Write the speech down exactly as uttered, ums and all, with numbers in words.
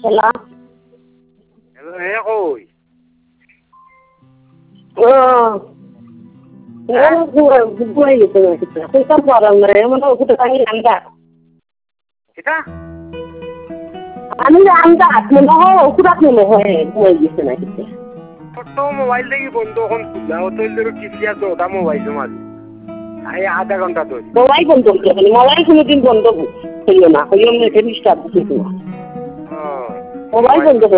Hello. Hello, hey, koi. Oh. Ano buhay buhay ito kita. Kita parang na yung mga kita tangi anda. Kita? Ano na anda? Ano ho? Kudak mo ho eh. Buhay ito na kita. Photo mobile দেখি বন্ধ kon খুলা ও তোর কিসিয়া তো ওটা mobile মাল আই আধা ঘন্টা ধরে মোবাইল বন্ধ করতে হবে মোবাইল কোনোদিন বন্ধ হইও না হইও না এটা ডিস্টার্ব দিতে না ও মোবাইল বন্ধ